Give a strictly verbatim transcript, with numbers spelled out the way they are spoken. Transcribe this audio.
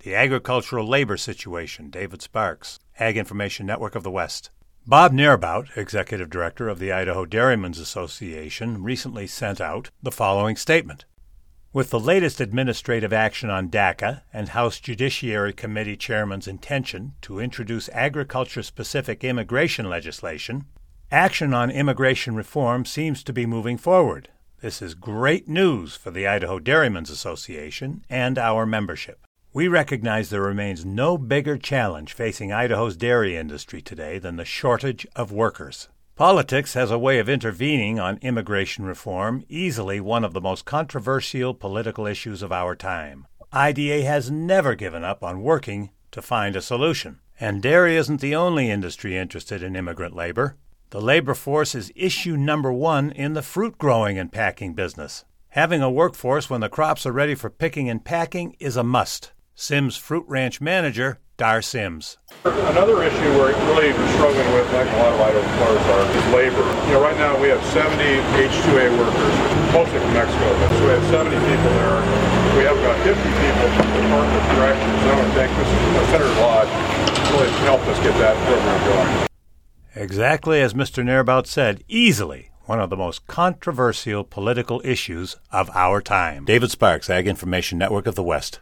the agricultural labor situation. David Sparks, Ag Information Network of the West. Bob Neerbout, Executive Director of the Idaho Dairymen's Association, recently sent out the following statement. With the latest administrative action on DACA and House Judiciary Committee Chairman's intention to introduce agriculture-specific immigration legislation, action on immigration reform seems to be moving forward. This is great news for the Idaho Dairymen's Association and our membership. We recognize there remains no bigger challenge facing Idaho's dairy industry today than the shortage of workers. Politics has a way of intervening on immigration reform, easily one of the most controversial political issues of our time. I D A has never given up on working to find a solution. And dairy isn't the only industry interested in immigrant labor. The labor force is issue number one in the fruit growing and packing business. Having a workforce when the crops are ready for picking and packing is a must. Sims Fruit Ranch manager, Dar Sims. Another issue we're really struggling with, like a lot of Idaho farmers are, is labor. You know, right now we have seventy H two A workers, mostly from Mexico, but so we have seventy people there. We have about fifty people from the Department of Corrections. I would think this is Senator Lodge really helped us get that program going. Exactly as Mister Neerbout said, easily one of the most controversial political issues of our time. David Sparks, Ag Information Network of the West.